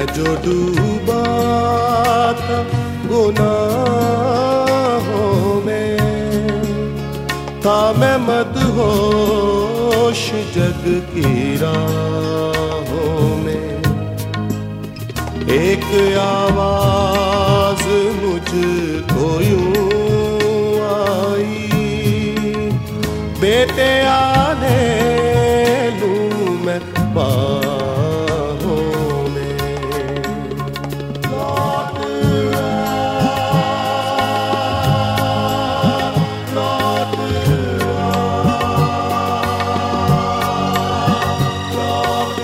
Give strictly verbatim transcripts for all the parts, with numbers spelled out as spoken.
जो डूबा था गुनाहों में, था मैं मदहोश जग की राहों में। एक आवाज मुझको यूं आई, बेटे आने लूं मैं बाहों में। लौट आ, लौट आ, लौट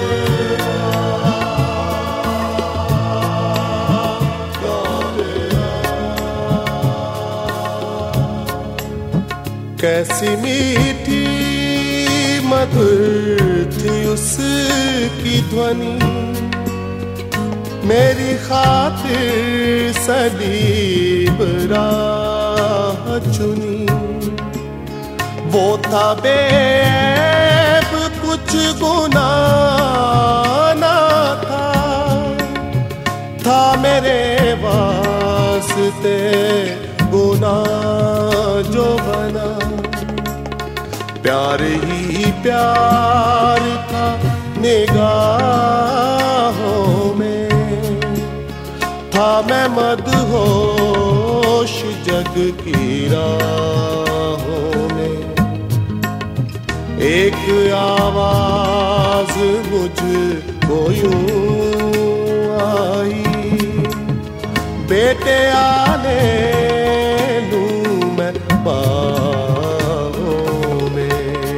आ। कैसी मीठी मधुर थी उसकी ध्वनि, मेरी खातिर सलीब राह चुनी। वो था बेऐब कुछ गुनाह ना था, था मेरे वास्ते गुनाह जो बना। प्यार ही प्यार था निगाहों में, था मैं मदहोश जग की राहों में। एक आवाज मुझको यूं आई, बेटे आने लूं मैं बाहों में।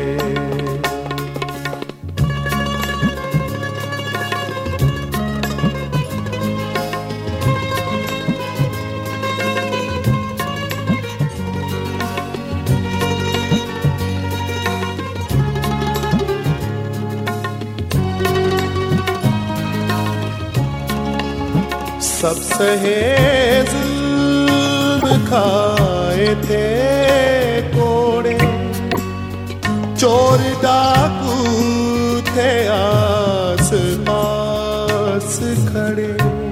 सब सहे जुल्म खाए थे कोड़े, चोर डाकू थे आस पास खड़े।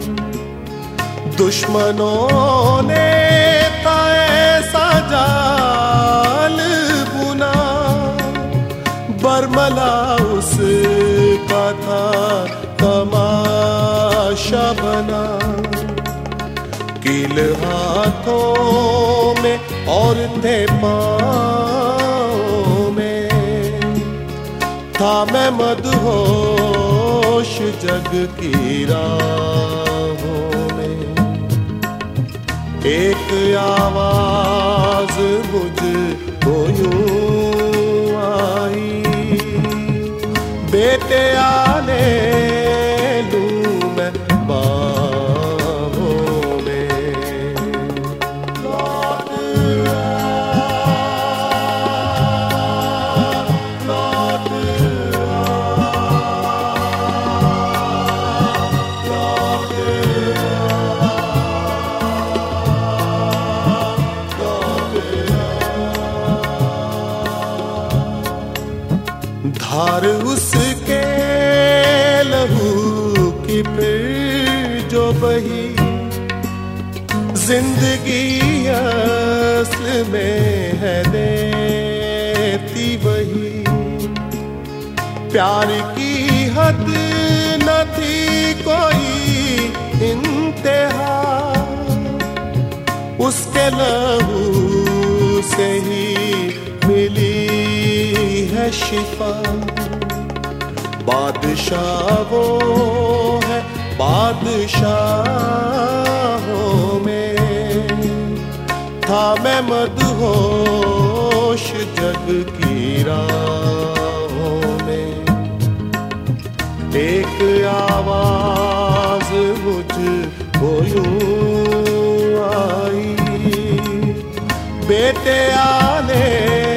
दुश्मनों ने था ऐसा जाल बुना, बरमला उसका था तमाशा बना। कील हाथों में और थे पाँव में, था मैं मदहोश जग की राहों में। एक आवाज मुझको यूं आई, बेटे आने लूं मैं बाहों में। लौट आ, लौट आ, लौट आ। धार उसके लहू की फिर जो बही, जिंदगी असल में है देती वही। प्यार की हद न थी कोई इंतहा, उसके लहू से ही मिली है शिफा। बादशाह वो है बादशाहों में, था मैं मदहोश जग की राहों में। एक आवाज मुझको यूं आई, बेटे आने